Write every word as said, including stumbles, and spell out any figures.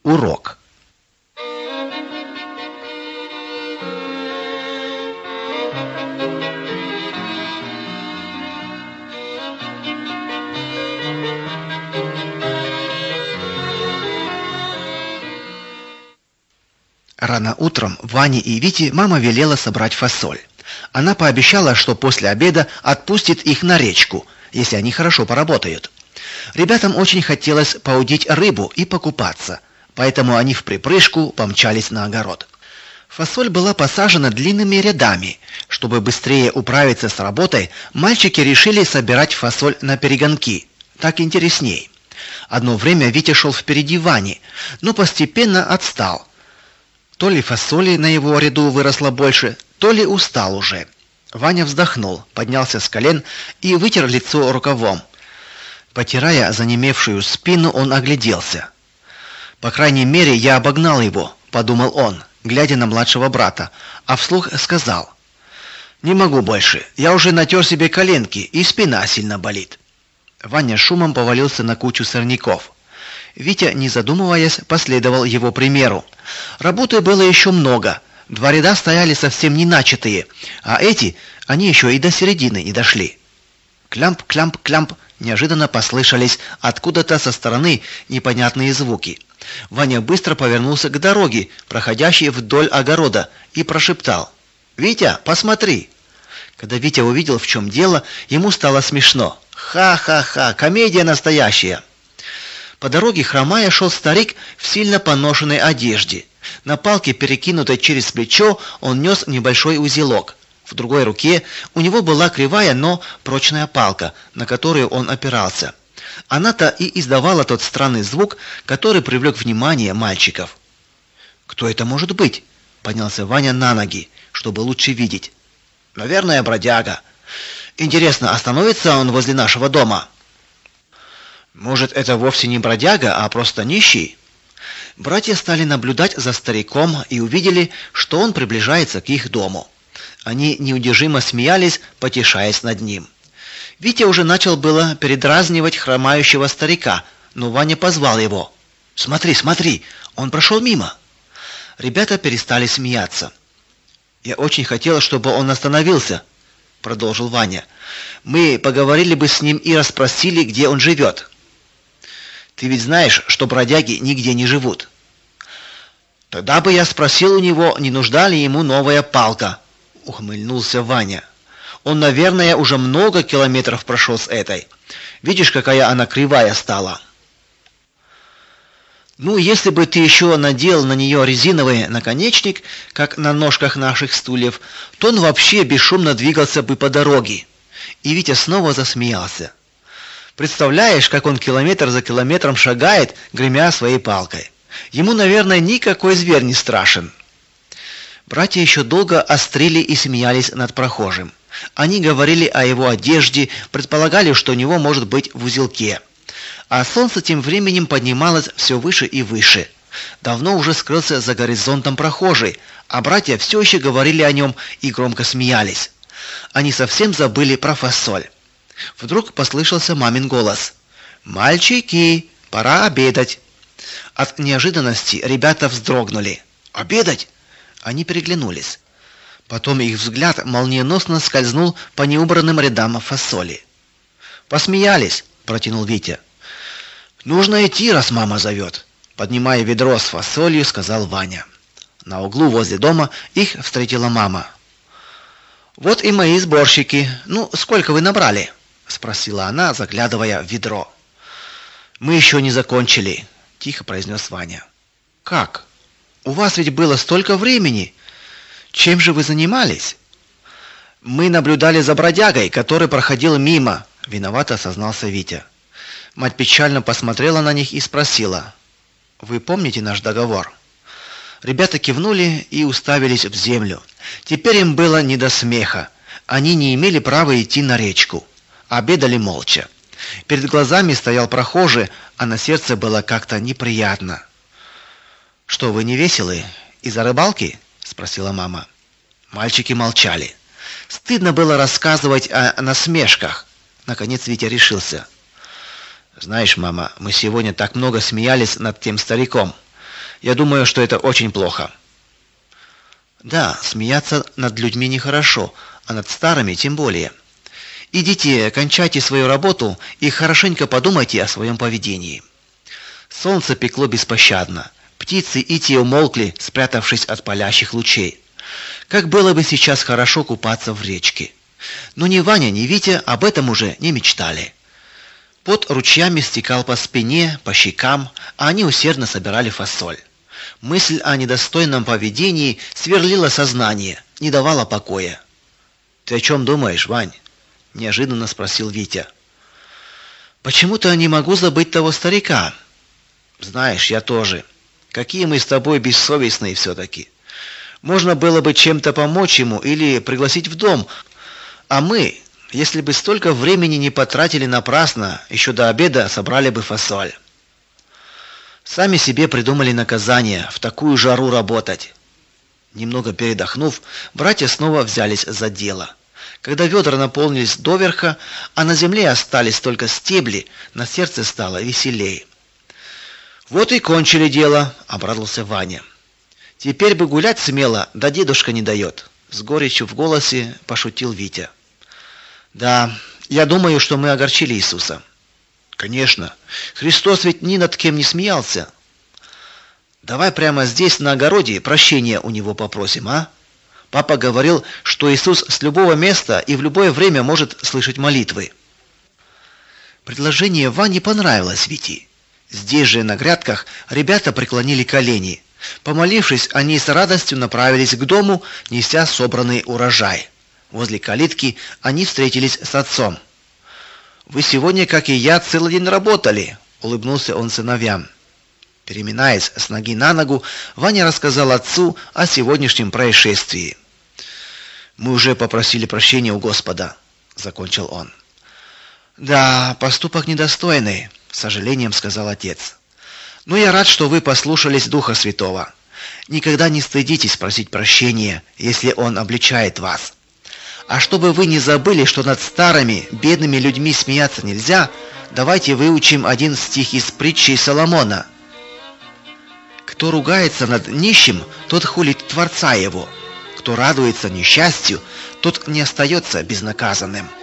урок. Рано утром Ване и Вите мама велела собрать фасоль. Она пообещала, что после обеда отпустит их на речку, если они хорошо поработают. Ребятам очень хотелось поудить рыбу и покупаться, поэтому они вприпрыжку помчались на огород. Фасоль была посажена длинными рядами. Чтобы быстрее управиться с работой, мальчики решили собирать фасоль на перегонки. Так интересней. Одно время Витя шел впереди Вани, но постепенно отстал. То ли фасоли на его ряду выросло больше, то ли устал уже. Ваня вздохнул, поднялся с колен и вытер лицо рукавом. Потирая занемевшую спину, он огляделся. По крайней мере, я обогнал его, подумал он, глядя на младшего брата, а вслух сказал: "Не могу больше. Я уже натер себе коленки, и спина сильно болит". Ваня шумом повалился на кучу сорняков. Витя, не задумываясь, последовал его примеру. Работы было еще много. Два ряда стояли совсем не начатые, а эти, они еще и до середины не дошли. Клямп, клямп, клямп, неожиданно послышались откуда-то со стороны непонятные звуки. Ваня быстро повернулся к дороге, проходящей вдоль огорода, и прошептал: "Витя, посмотри". Когда Витя увидел, в чем дело, ему стало смешно. Ха-ха-ха, комедия настоящая. По дороге, хромая, шел старик в сильно поношенной одежде. На палке, перекинутой через плечо, он нес небольшой узелок. В другой руке у него была кривая, но прочная палка, на которую он опирался. Она-то и издавала тот странный звук, который привлек внимание мальчиков. «Кто это может быть?» — поднялся Ваня на ноги, чтобы лучше видеть. «Наверное, бродяга. Интересно, остановится он возле нашего дома?» «Может, это вовсе не бродяга, а просто нищий?» Братья стали наблюдать за стариком и увидели, что он приближается к их дому. Они неудержимо смеялись, потешаясь над ним. Витя уже начал было передразнивать хромающего старика, но Ваня позвал его. «Смотри, смотри, он прошел мимо». Ребята перестали смеяться. «Я очень хотел, чтобы он остановился», — продолжил Ваня. «Мы поговорили бы с ним и расспросили, где он живет». «Ты ведь знаешь, что бродяги нигде не живут». «Тогда бы я спросил у него, не нужна ли ему новая палка», — ухмыльнулся Ваня. «Он, наверное, уже много километров прошел с этой. Видишь, какая она кривая стала». «Ну, если бы ты еще надел на нее резиновый наконечник, как на ножках наших стульев, то он вообще бесшумно двигался бы по дороге». И Витя снова засмеялся. «Представляешь, как он километр за километром шагает, гремя своей палкой. Ему, наверное, никакой зверь не страшен». Братья еще долго острили и смеялись над прохожим. Они говорили о его одежде, предполагали, что у него может быть в узелке. А солнце тем временем поднималось все выше и выше. Давно уже скрылся за горизонтом прохожий, а братья все еще говорили о нем и громко смеялись. Они совсем забыли про фасоль. Вдруг послышался мамин голос. «Мальчики, пора обедать». От неожиданности ребята вздрогнули. «Обедать?» Они переглянулись. Потом их взгляд молниеносно скользнул по неубранным рядам фасоли. «Посмеялись», — протянул Витя. «Нужно идти, раз мама зовет», — поднимая ведро с фасолью, сказал Ваня. На углу возле дома их встретила мама. «Вот и мои сборщики. Ну, сколько вы набрали?» — спросила она, заглядывая в ведро. «Мы еще не закончили», — тихо произнес Ваня. «Как? У вас ведь было столько времени. Чем же вы занимались?» «Мы наблюдали за бродягой, который проходил мимо», — виновато сознался Витя. Мать печально посмотрела на них и спросила: «Вы помните наш договор?» Ребята кивнули и уставились в землю. Теперь им было не до смеха. Они не имели права идти на речку. Обедали молча. Перед глазами стоял прохожий, а на сердце было как-то неприятно. «Что, вы не веселы? Из-за рыбалки?» — спросила мама. Мальчики молчали. Стыдно было рассказывать о насмешках. Наконец Витя решился. «Знаешь, мама, мы сегодня так много смеялись над тем стариком. Я думаю, что это очень плохо. Да, смеяться над людьми нехорошо, а над старыми тем более. Идите, кончайте свою работу и хорошенько подумайте о своем поведении. Солнце пекло беспощадно. Птицы и те умолкли, спрятавшись от палящих лучей. Как было бы сейчас хорошо купаться в речке. Но ни Ваня, ни Витя об этом уже не мечтали. Пот ручьями стекал по спине, по щекам, а они усердно собирали фасоль. Мысль о недостойном поведении сверлила сознание, не давала покоя. «Ты о чем думаешь, Вань?» — неожиданно спросил Витя. «Почему-то не могу забыть того старика. Знаешь, я тоже. Какие мы с тобой бессовестные все-таки. Можно было бы чем-то помочь ему или пригласить в дом, а мы, если бы столько времени не потратили напрасно, еще до обеда собрали бы фасоль. Сами себе придумали наказание в такую жару работать». Немного передохнув, братья снова взялись за дело. Когда ведра наполнились доверха, а на земле остались только стебли, на сердце стало веселее. «Вот и кончили дело», — обрадовался Ваня. «Теперь бы гулять смело, да дедушка не дает», — с горечью в голосе пошутил Витя. «Да, я думаю, что мы огорчили Иисуса». «Конечно, Христос ведь ни над кем не смеялся». «Давай прямо здесь, на огороде, прощения у него попросим, а? Папа говорил, что Иисус с любого места и в любое время может слышать молитвы». Предложение Ване понравилось Вите. Здесь же, на грядках, ребята преклонили колени. Помолившись, они с радостью направились к дому, неся собранный урожай. Возле калитки они встретились с отцом. «Вы сегодня, как и я, целый день работали», — улыбнулся он сыновьям. Переминаясь с ноги на ногу, Ваня рассказал отцу о сегодняшнем происшествии. «Мы уже попросили прощения у Господа», — закончил он. «Да, поступок недостойный», — с сожалением сказал отец. «Но я рад, что вы послушались Духа Святого. Никогда не стыдитесь просить прощения, если Он обличает вас. А чтобы вы не забыли, что над старыми, бедными людьми смеяться нельзя, давайте выучим один стих из притчи Соломона. Кто ругается над нищим, тот хулит Творца его. Кто радуется несчастью, тот не остается безнаказанным».